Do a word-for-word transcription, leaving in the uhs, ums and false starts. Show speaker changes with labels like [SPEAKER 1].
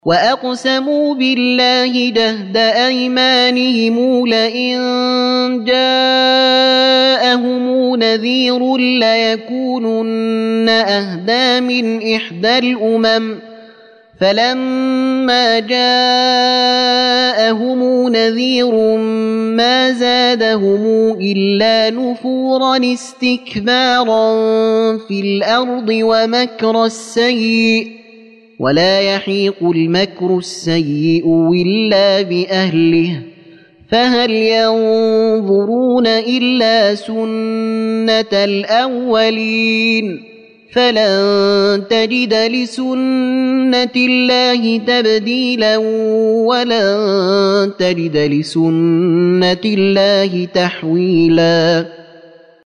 [SPEAKER 1] وأقسموا بالله جهد أيمانهم لئن جاءهم نذير ليكونن أهدى من إحدى الأمم فلما جاءهم نذير ما زادهم إلا نفورا استكبارا في الأرض ومكر السيء ولا يحيق المكر السيء إلا بأهله فهل ينظرون إلا سنة الأولين فلن تجد لسنة الله تبديلا ولن تجد لسنة الله تحويلا